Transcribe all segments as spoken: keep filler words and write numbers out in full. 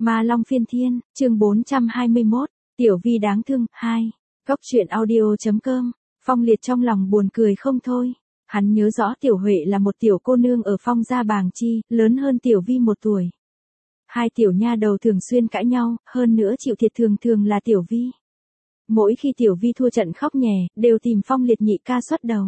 Ma Long Phiên Thiên, chương bốn trăm hai mươi mốt, Tiểu Vi đáng thương, hai. Góc truyện audio.com, Phong Liệt trong lòng buồn cười không thôi. Hắn nhớ rõ Tiểu Huệ là một tiểu cô nương ở Phong gia Bàng Chi, lớn hơn Tiểu Vi một tuổi. Hai tiểu nha đầu thường xuyên cãi nhau, hơn nữa chịu thiệt thường thường là Tiểu Vi. Mỗi khi Tiểu Vi thua trận khóc nhè, đều tìm Phong Liệt nhị ca xuất đầu.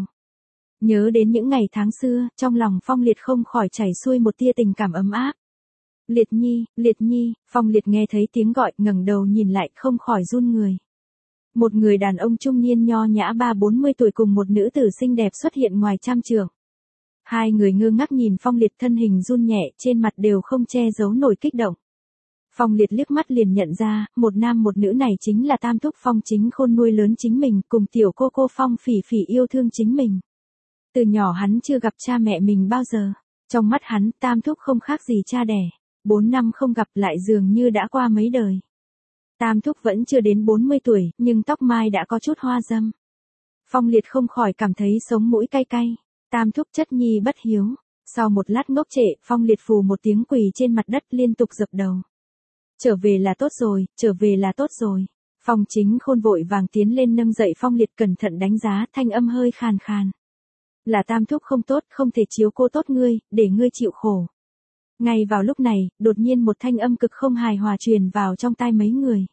Nhớ đến những ngày tháng xưa, trong lòng Phong Liệt không khỏi chảy xuôi một tia tình cảm ấm áp. Liệt Nhi, Liệt Nhi, Phong Liệt nghe thấy tiếng gọi, ngẩng đầu nhìn lại, không khỏi run người. Một người đàn ông trung niên nho nhã ba bốn mươi tuổi cùng một nữ tử xinh đẹp xuất hiện ngoài trăm trượng. Hai người ngơ ngác nhìn Phong Liệt, thân hình run nhẹ, trên mặt đều không che giấu nổi kích động. Phong Liệt liếc mắt liền nhận ra, một nam một nữ này chính là tam thúc Phong Chính Khôn nuôi lớn chính mình, cùng tiểu cô cô Phong Phỉ Phỉ yêu thương chính mình. Từ nhỏ hắn chưa gặp cha mẹ mình bao giờ, trong mắt hắn, tam thúc không khác gì cha đẻ. Bốn năm không gặp lại dường như đã qua mấy đời. Tam thúc vẫn chưa đến bốn mươi tuổi, nhưng tóc mai đã có chút hoa râm. Phong Liệt không khỏi cảm thấy sống mũi cay cay. Tam thúc chất nhi bất hiếu. Sau một lát ngốc trệ, Phong Liệt phù một tiếng quỳ trên mặt đất liên tục dập đầu. Trở về là tốt rồi, trở về là tốt rồi. Phong Chính Khôn vội vàng tiến lên nâng dậy Phong Liệt, cẩn thận đánh giá, thanh âm hơi khàn khàn. Là tam thúc không tốt, không thể chiếu cô tốt ngươi, để ngươi chịu khổ. Ngay vào lúc này, đột nhiên một thanh âm cực không hài hòa truyền vào trong tai mấy người.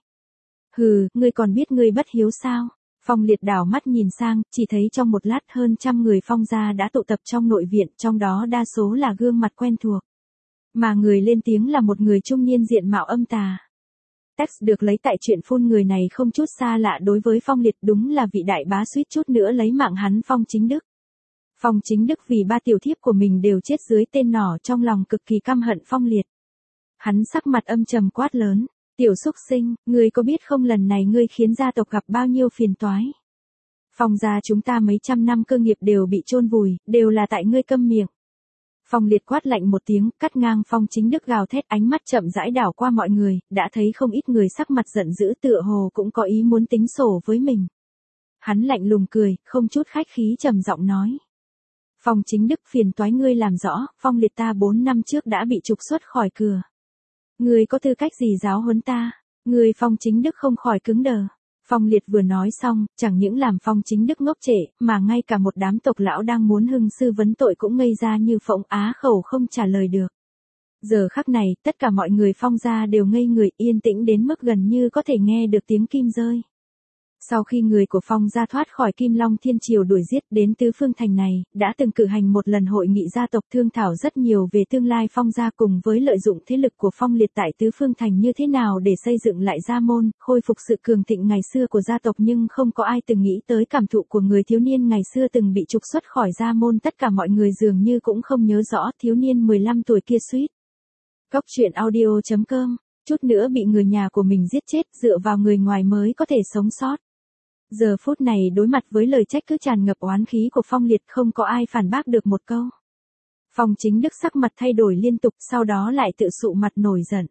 Hừ, ngươi còn biết ngươi bất hiếu sao? Phong Liệt đảo mắt nhìn sang, chỉ thấy trong một lát hơn trăm người Phong gia đã tụ tập trong nội viện, trong đó đa số là gương mặt quen thuộc. Mà người lên tiếng là một người trung niên diện mạo âm tà. Text được lấy tại chuyện phun người này không chút xa lạ đối với Phong Liệt, đúng là vị đại bá suýt chút nữa lấy mạng hắn Phong Chính Đức. Phong Chính Đức vì ba tiểu thiếp của mình đều chết dưới tên nỏ, trong lòng cực kỳ căm hận Phong Liệt. Hắn sắc mặt âm trầm quát lớn, tiểu xúc sinh, ngươi có biết không, lần này ngươi khiến gia tộc gặp bao nhiêu phiền toái. Phong gia chúng ta mấy trăm năm cơ nghiệp đều bị chôn vùi, đều là tại ngươi câm miệng. Phong Liệt quát lạnh một tiếng, cắt ngang Phong Chính Đức gào thét, ánh mắt chậm rãi đảo qua mọi người, đã thấy không ít người sắc mặt giận dữ, tựa hồ cũng có ý muốn tính sổ với mình. Hắn lạnh lùng cười, không chút khách khí trầm giọng nói. Phong Chính Đức, phiền toái ngươi làm rõ, Phong Liệt ta bốn năm trước đã bị trục xuất khỏi cửa. Ngươi có tư cách gì giáo huấn ta? Ngươi Phong Chính Đức không khỏi cứng đờ. Phong Liệt vừa nói xong, chẳng những làm Phong Chính Đức ngốc trệ, mà ngay cả một đám tộc lão đang muốn hưng sư vấn tội cũng ngây ra như phỗng, á khẩu không trả lời được. Giờ khắc này, tất cả mọi người Phong gia đều ngây người, yên tĩnh đến mức gần như có thể nghe được tiếng kim rơi. Sau khi người của Phong gia thoát khỏi Kim Long Thiên Triều đuổi giết đến Tứ Phương Thành này, đã từng cử hành một lần hội nghị gia tộc thương thảo rất nhiều về tương lai Phong gia cùng với lợi dụng thế lực của Phong Liệt tại Tứ Phương Thành như thế nào để xây dựng lại gia môn, khôi phục sự cường thịnh ngày xưa của gia tộc, nhưng không có ai từng nghĩ tới cảm thụ của người thiếu niên ngày xưa từng bị trục xuất khỏi gia môn. Tất cả mọi người dường như cũng không nhớ rõ thiếu niên mười lăm tuổi kia suýt. Góc truyện audio.com, chút nữa bị người nhà của mình giết chết, dựa vào người ngoài mới có thể sống sót. Giờ phút này đối mặt với lời trách cứ tràn ngập oán khí của Phong Liệt, không có ai phản bác được một câu. Phong Chính Đức sắc mặt thay đổi liên tục, sau đó lại tự sụ mặt nổi giận.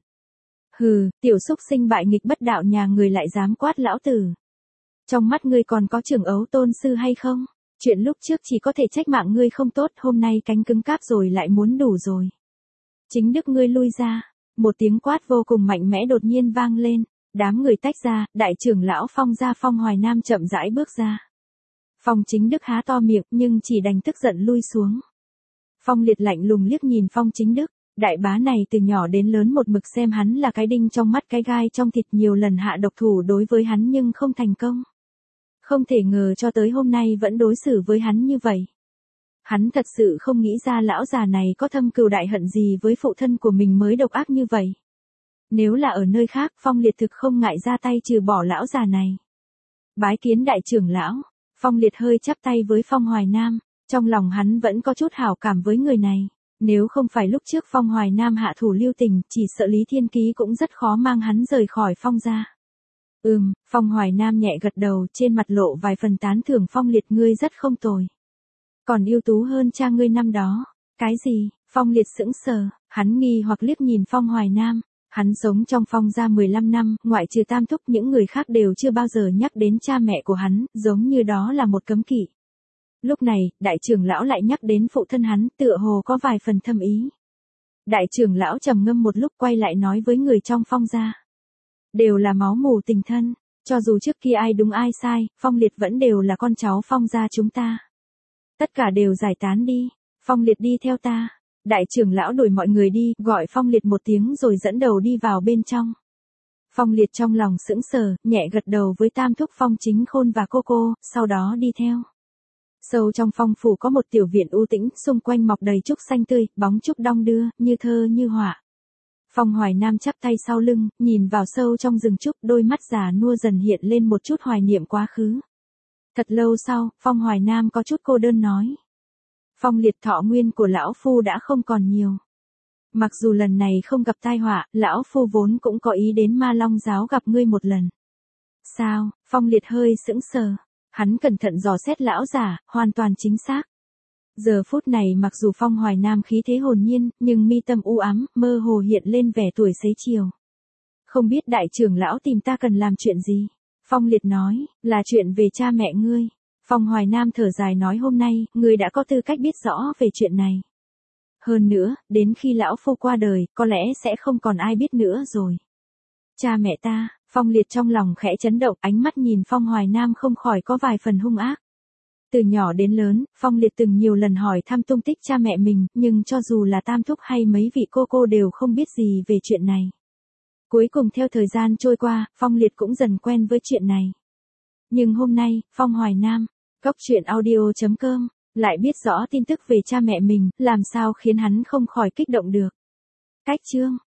Hừ, tiểu xúc sinh bại nghịch bất đạo nhà người lại dám quát lão tử. Trong mắt ngươi còn có trưởng ấu tôn sư hay không? Chuyện lúc trước chỉ có thể trách mạng ngươi không tốt, hôm nay cánh cứng cáp rồi lại muốn đủ rồi. Chính Đức ngươi lui ra. Một tiếng quát vô cùng mạnh mẽ đột nhiên vang lên. Đám người tách ra, đại trưởng lão Phong gia Phong Hoài Nam chậm rãi bước ra. Phong Chính Đức há to miệng nhưng chỉ đành tức giận lui xuống. Phong Liệt lạnh lùng liếc nhìn Phong Chính Đức, đại bá này từ nhỏ đến lớn một mực xem hắn là cái đinh trong mắt cái gai trong thịt, nhiều lần hạ độc thủ đối với hắn nhưng không thành công. Không thể ngờ cho tới hôm nay vẫn đối xử với hắn như vậy. Hắn thật sự không nghĩ ra lão già này có thâm cừu đại hận gì với phụ thân của mình mới độc ác như vậy. Nếu là ở nơi khác, Phong Liệt thực không ngại ra tay trừ bỏ lão già này. Bái kiến đại trưởng lão. Phong Liệt hơi chắp tay với Phong Hoài Nam, trong lòng hắn vẫn có chút hảo cảm với người này. Nếu không phải lúc trước Phong Hoài Nam hạ thủ lưu tình, chỉ sợ Lý Thiên Ký cũng rất khó mang hắn rời khỏi Phong gia. Ừm, Phong Hoài Nam nhẹ gật đầu, trên mặt lộ vài phần tán thưởng. Phong Liệt ngươi rất không tồi. Còn ưu tú hơn cha ngươi năm đó. Cái gì? Phong Liệt sững sờ, hắn nghi hoặc liếc nhìn Phong Hoài Nam. Hắn sống trong Phong gia mười lăm năm, ngoại trừ tam thúc những người khác đều chưa bao giờ nhắc đến cha mẹ của hắn, giống như đó là một cấm kỵ. Lúc này, đại trưởng lão lại nhắc đến phụ thân hắn, tựa hồ có vài phần thâm ý. Đại trưởng lão trầm ngâm một lúc quay lại nói với người trong Phong gia. Đều là máu mủ tình thân, cho dù trước kia ai đúng ai sai, Phong Liệt vẫn đều là con cháu Phong gia chúng ta. Tất cả đều giải tán đi, Phong Liệt đi theo ta. Đại trưởng lão đuổi mọi người đi, gọi Phong Liệt một tiếng rồi dẫn đầu đi vào bên trong. Phong Liệt trong lòng sững sờ, nhẹ gật đầu với Tam thúc Phong Chính Khôn và cô cô, sau đó đi theo. Sâu trong Phong phủ có một tiểu viện u tĩnh, xung quanh mọc đầy trúc xanh tươi, bóng trúc đong đưa, như thơ như họa. Phong Hoài Nam chắp tay sau lưng, nhìn vào sâu trong rừng trúc, đôi mắt già nua dần hiện lên một chút hoài niệm quá khứ. Thật lâu sau, Phong Hoài Nam có chút cô đơn nói. Phong Liệt, thọ nguyên của lão phu đã không còn nhiều. Mặc dù lần này không gặp tai họa, lão phu vốn cũng có ý đến Ma Long giáo gặp ngươi một lần. Sao? Phong Liệt hơi sững sờ. Hắn cẩn thận dò xét lão giả, hoàn toàn chính xác. Giờ phút này mặc dù Phong Hoài Nam khí thế hồn nhiên, nhưng mi tâm u ám, mơ hồ hiện lên vẻ tuổi xế chiều. Không biết đại trưởng lão tìm ta cần làm chuyện gì? Phong Liệt nói, là chuyện về cha mẹ ngươi. Phong Hoài Nam thở dài nói hôm nay, ngươi đã có tư cách biết rõ về chuyện này. Hơn nữa, đến khi lão phu qua đời, có lẽ sẽ không còn ai biết nữa rồi. Cha mẹ ta, Phong Liệt trong lòng khẽ chấn động, ánh mắt nhìn Phong Hoài Nam không khỏi có vài phần hung ác. Từ nhỏ đến lớn, Phong Liệt từng nhiều lần hỏi thăm tung tích cha mẹ mình, nhưng cho dù là Tam thúc hay mấy vị cô cô đều không biết gì về chuyện này. Cuối cùng theo thời gian trôi qua, Phong Liệt cũng dần quen với chuyện này. Nhưng hôm nay, Phong Hoài Nam, Cốc Truyện Audio chấm com, lại biết rõ tin tức về cha mẹ mình, làm sao khiến hắn không khỏi kích động được. Cách chương